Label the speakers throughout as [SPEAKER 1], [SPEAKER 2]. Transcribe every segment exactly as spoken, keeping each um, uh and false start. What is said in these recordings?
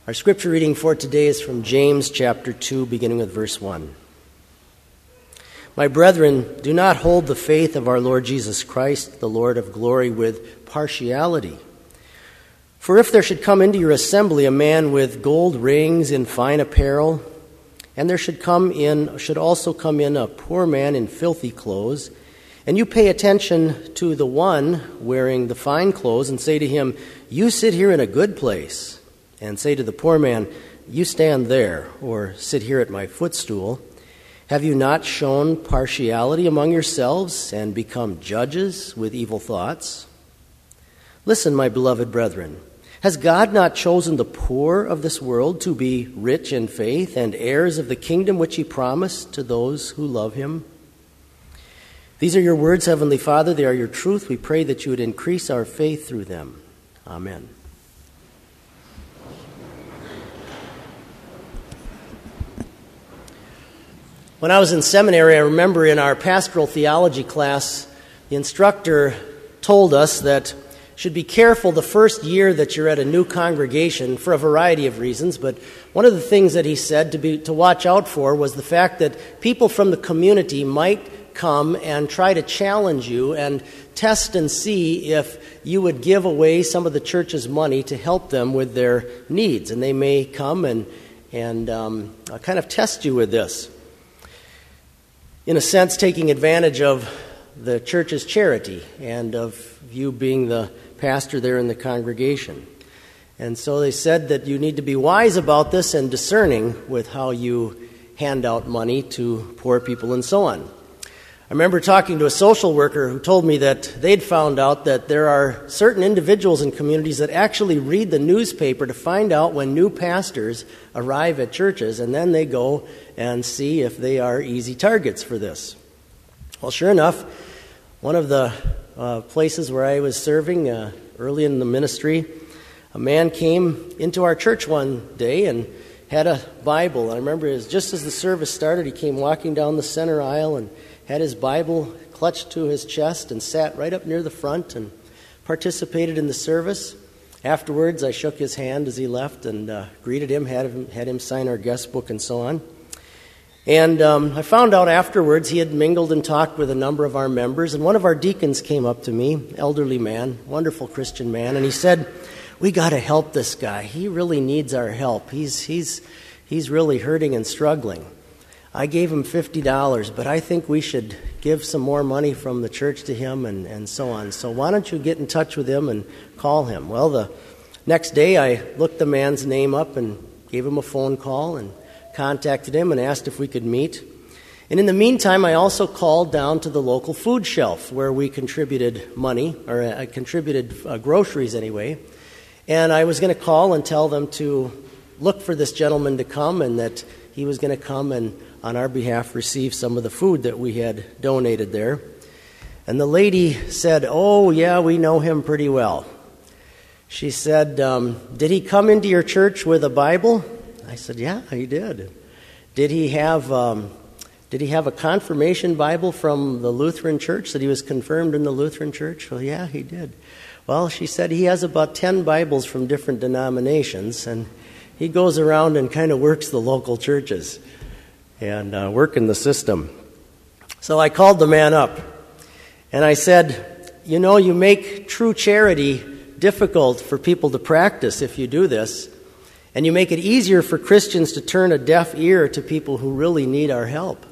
[SPEAKER 1] Our scripture reading for today is from James chapter two, beginning with verse one. My brethren, do not hold the faith of our Lord Jesus Christ, the Lord of glory, with partiality. For if there should come into your assembly a man with gold rings in fine apparel, and there should come in should also come in a poor man in filthy clothes, and you pay attention to the one wearing the fine clothes, and say to him, "You sit here in a good place," and say to the poor man, "You stand there," or "Sit here at my footstool," have you not shown partiality among yourselves and become judges with evil thoughts? Listen, my beloved brethren, has God not chosen the poor of this world to be rich in faith and heirs of the kingdom which he promised to those who love him? These are your words, Heavenly Father. They are your truth. We pray that you would increase our faith through them. Amen. When I was in seminary, I remember in our pastoral theology class, the instructor told us that you should be careful the first year that you're at a new congregation for a variety of reasons, but one of the things that he said to be to watch out for was the fact that people from the community might come and try to challenge you and test and see if you would give away some of the church's money to help them with their needs. And they may come and, and um, kind of test you with this. In a sense, taking advantage of the church's charity and of you being the pastor there in the congregation. And so they said that you need to be wise about this and discerning with how you hand out money to poor people and so on. I remember talking to a social worker who told me that they'd found out that there are certain individuals in communities that actually read the newspaper to find out when new pastors arrive at churches, and then they go and see if they are easy targets for this. Well, sure enough, one of the uh, places where I was serving uh, early in the ministry, a man came into our church one day and had a Bible. I remember it was just as the service started, he came walking down the center aisle and had his Bible clutched to his chest and sat right up near the front and participated in the service. Afterwards, I shook his hand as he left and uh, greeted him, had him, had him sign our guest book and so on. And um, I found out afterwards he had mingled and talked with a number of our members, and one of our deacons came up to me, elderly man, wonderful Christian man, and he said, "We got to help this guy. He really needs our help. He's he's he's really hurting and struggling. I gave him fifty dollars, but I think we should give some more money from the church to him," and, and so on. "So why don't you get in touch with him and call him?" Well, the next day I looked the man's name up and gave him a phone call and contacted him and asked if we could meet. And in the meantime, I also called down to the local food shelf where we contributed money, or uh, contributed uh, groceries anyway. And I was going to call and tell them to look for this gentleman to come and that he was going to come and on our behalf receive some of the food that we had donated there. And the lady said, "Oh, yeah, we know him pretty well." She said, um, "Did he come into your church with a Bible?" I said, "Yeah, he did." Did he have um, did he have a confirmation Bible from the Lutheran church, that he was confirmed in the Lutheran church? Well, yeah, he did. Well, she said he has about ten Bibles from different denominations, and he goes around and kind of works the local churches and uh, work in the system. So I called the man up, and I said, "You know, you make true charity difficult for people to practice if you do this, and you make it easier for Christians to turn a deaf ear to people who really need our help."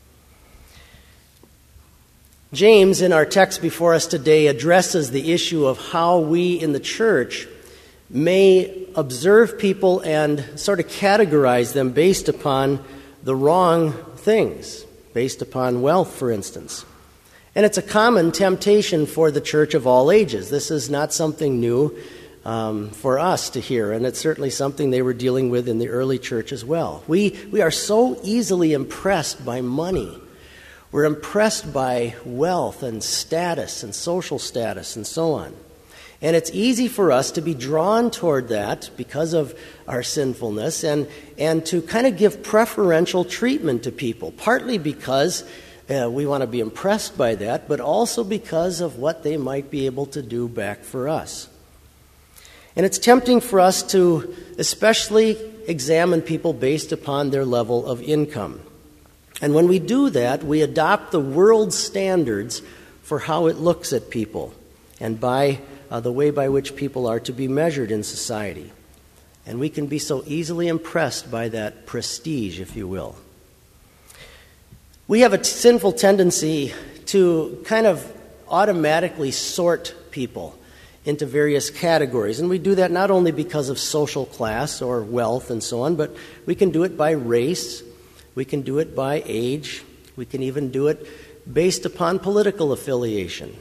[SPEAKER 1] James, in our text before us today, addresses the issue of how we in the church may observe people and sort of categorize them based upon the wrong things, based upon wealth, for instance. And it's a common temptation for the church of all ages. This is not something new um, for us to hear, and it's certainly something they were dealing with in the early church as well. We, we are so easily impressed by money. We're impressed by wealth and status and social status and so on. And it's easy for us to be drawn toward that because of our sinfulness and, and to kind of give preferential treatment to people, partly because uh, we want to be impressed by that, but also because of what they might be able to do back for us. And it's tempting for us to especially examine people based upon their level of income. And when we do that, we adopt the world's standards for how it looks at people and by uh, the way by which people are to be measured in society. And we can be so easily impressed by that prestige, if you will. We have a t- sinful tendency to kind of automatically sort people into various categories. And we do that not only because of social class or wealth and so on, but we can do it by race, we can do it by age, we can even do it based upon political affiliation.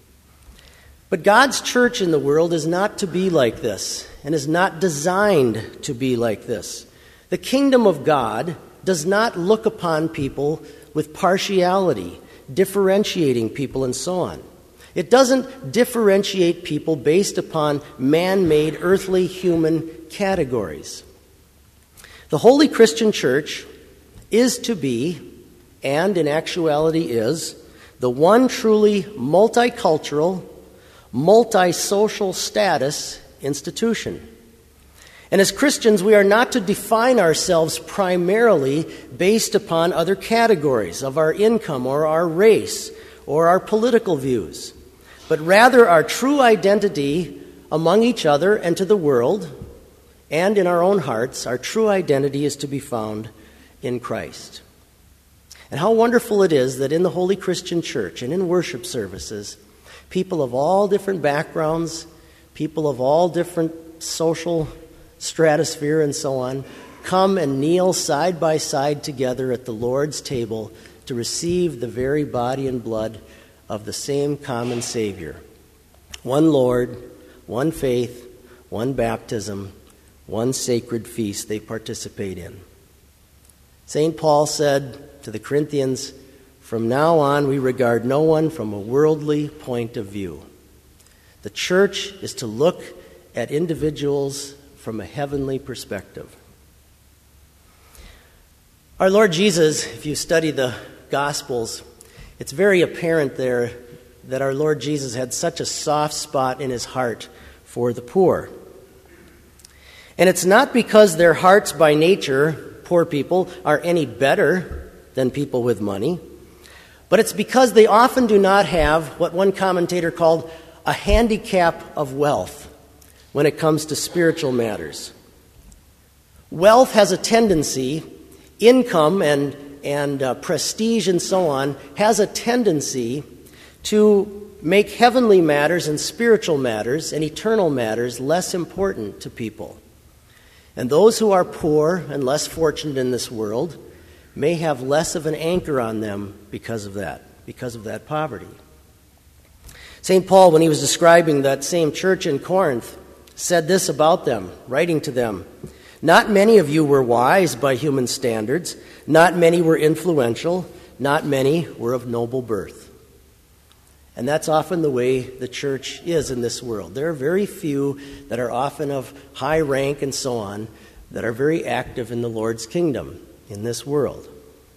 [SPEAKER 1] But God's church in the world is not to be like this, and is not designed to be like this. The kingdom of God does not look upon people with partiality, differentiating people and so on. It doesn't differentiate people based upon man-made earthly human categories. The Holy Christian Church is to be, and in actuality is, the one truly multicultural, multi-social status institution. And as Christians, we are not to define ourselves primarily based upon other categories of our income or our race or our political views, but rather our true identity among each other and to the world and in our own hearts, our true identity is to be found in Christ. And how wonderful it is that in the Holy Christian Church and in worship services, people of all different backgrounds, people of all different social stratosphere and so on, come and kneel side by side together at the Lord's table to receive the very body and blood of the same common Savior. One Lord, one faith, one baptism, one sacred feast they participate in. Saint Paul said to the Corinthians, "From now on we regard no one from a worldly point of view." The church is to look at individuals from a heavenly perspective. Our Lord Jesus, if you study the Gospels, it's very apparent there that our Lord Jesus had such a soft spot in his heart for the poor. And it's not because their hearts by nature, poor people, are any better than people with money, but it's because they often do not have what one commentator called a handicap of wealth when it comes to spiritual matters. Wealth has a tendency, income and, and uh, prestige and so on, has a tendency to make heavenly matters and spiritual matters and eternal matters less important to people. And those who are poor and less fortunate in this world may have less of an anchor on them because of that, because of that poverty. Saint Paul, when he was describing that same church in Corinth, said this about them, writing to them, "Not many of you were wise by human standards, not many were influential, not many were of noble birth." And that's often the way the church is in this world. There are very few that are often of high rank and so on that are very active in the Lord's kingdom in this world.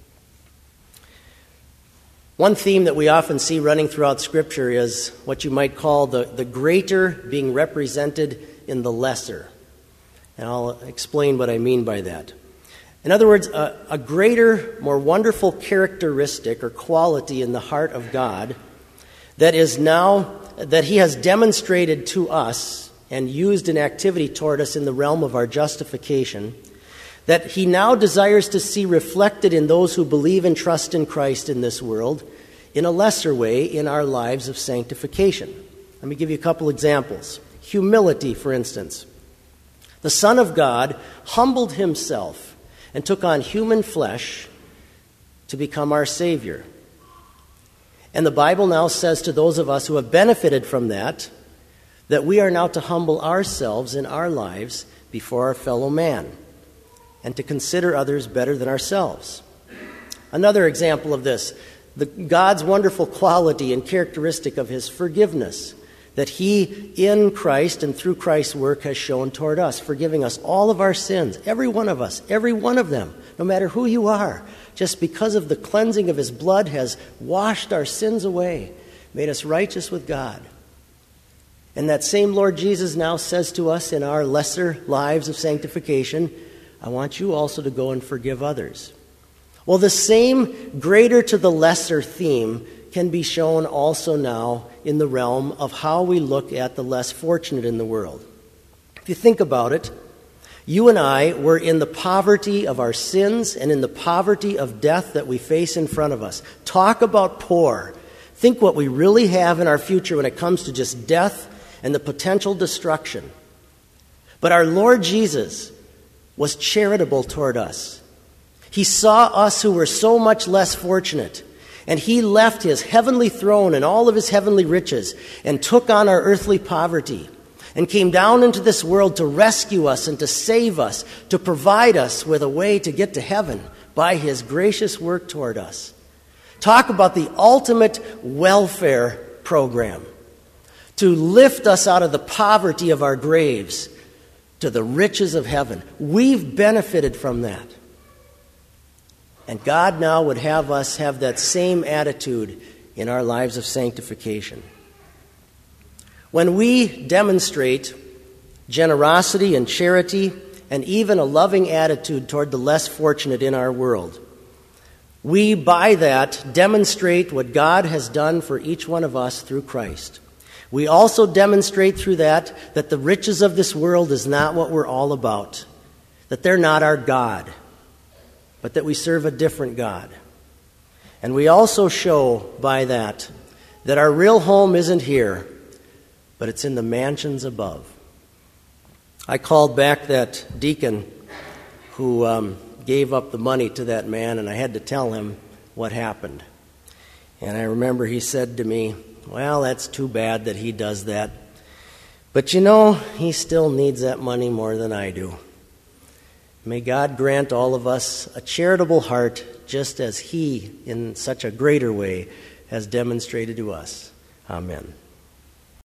[SPEAKER 1] One theme that we often see running throughout Scripture is what you might call the, the greater being represented in the lesser. And I'll explain what I mean by that. In other words, a, a greater, more wonderful characteristic or quality in the heart of God that is now, that he has demonstrated to us and used in activity toward us in the realm of our justification, that he now desires to see reflected in those who believe and trust in Christ in this world in a lesser way in our lives of sanctification. Let me give you a couple examples. Humility, for instance. The Son of God humbled himself and took on human flesh to become our Savior. And the Bible now says to those of us who have benefited from that, that we are now to humble ourselves in our lives before our fellow man and to consider others better than ourselves. Another example of this, the, God's wonderful quality and characteristic of his forgiveness that he, in Christ and through Christ's work, has shown toward us, forgiving us all of our sins, every one of us, every one of them, no matter who you are, just because of the cleansing of his blood has washed our sins away, made us righteous with God. And that same Lord Jesus now says to us in our lesser lives of sanctification, I want you also to go and forgive others. Well, the same greater to the lesser theme can be shown also now in the realm of how we look at the less fortunate in the world. If you think about it, you and I were in the poverty of our sins and in the poverty of death that we face in front of us. Talk about poor. Think what we really have in our future when it comes to just death and the potential destruction. But our Lord Jesus was charitable toward us. He saw us who were so much less fortunate, and he left his heavenly throne and all of his heavenly riches and took on our earthly poverty and came down into this world to rescue us and to save us, to provide us with a way to get to heaven by his gracious work toward us. Talk about the ultimate welfare program, to lift us out of the poverty of our graves to the riches of heaven. We've benefited from that. And God now would have us have that same attitude in our lives of sanctification. When we demonstrate generosity and charity and even a loving attitude toward the less fortunate in our world, we, by that, demonstrate what God has done for each one of us through Christ. We also demonstrate through that that the riches of this world is not what we're all about, that they're not our God, but that we serve a different God. And we also show by that that our real home isn't here, but it's in the mansions above. I called back that deacon who um, gave up the money to that man, and I had to tell him what happened. And I remember he said to me, well, that's too bad that he does that. But you know, he still needs that money more than I do. May God grant all of us a charitable heart, just as he, in such a greater way, has demonstrated to us. Amen.